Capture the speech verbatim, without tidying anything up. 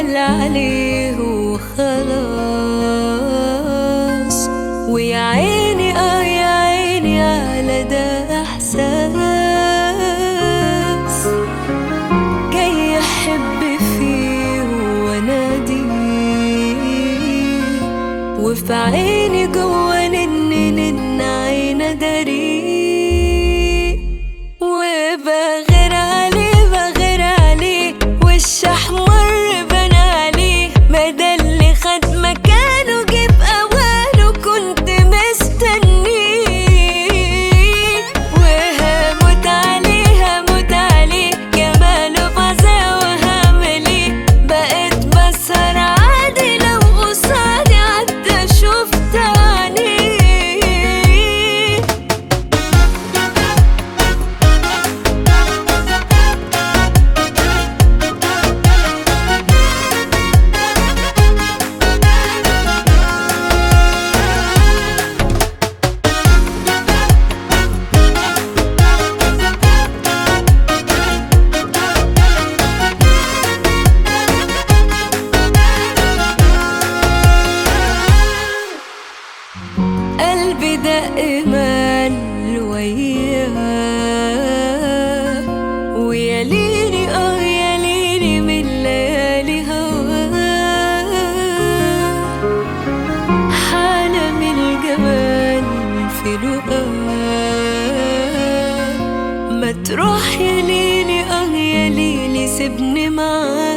اتقال عليه وخلاص. ويا عيني اه يا عيني على ده احساس، جاي احب فيه واناديه، وفي عيني جوا نن نن عينه داريه، وبغير عليه بغير عليه وش احمر بان عليه، ما ده اللي خد مكانه جه في اوانه كنت مستنيه، وهموت عليه هموت عليه جماله فظيع وهعمل ايه، بقيت بسهر عادي لو قصادي عدى شفت عينيه. قلبي دق مال وياه، ويا ليلي اه يا ليلي من ليالي هواه، حالة من الجمال في لقاه، ما تروح يا ليلي اه يا ليلي سيبني معاه.